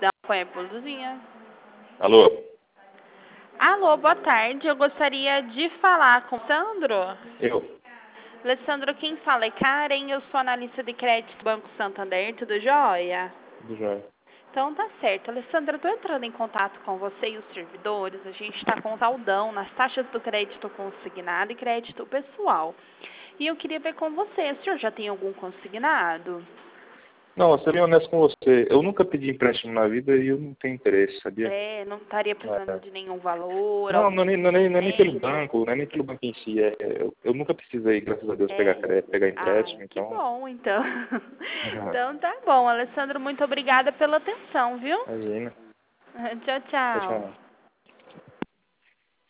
Põe a blusinha. Alô? Alô, boa tarde. Eu gostaria de falar com o Sandro. Eu? Alessandro, quem fala é Karen. Eu sou analista de crédito do Banco Santander. Tudo jóia? Do Jóia. Então tá certo. Alessandra, eu tô entrando em contato com você e os servidores. A gente está com saldão nas taxas do crédito consignado e crédito pessoal. E eu queria ver com você, o senhor já tem algum consignado? Não, eu ser bem honesto com você. Eu nunca pedi empréstimo na vida e eu não tenho interesse, sabia? Não estaria precisando É. de nenhum valor, Não, algum não é nem pelo financiamento? banco, não é nem pelo banco em si. Eu nunca precisei, graças a Deus, É. pegar Ai, empréstimo, que então. bom, então. Então tá bom, Alessandro, muito obrigada pela atenção, viu? Imagina. Tchau, Tchau, tchau. tchau.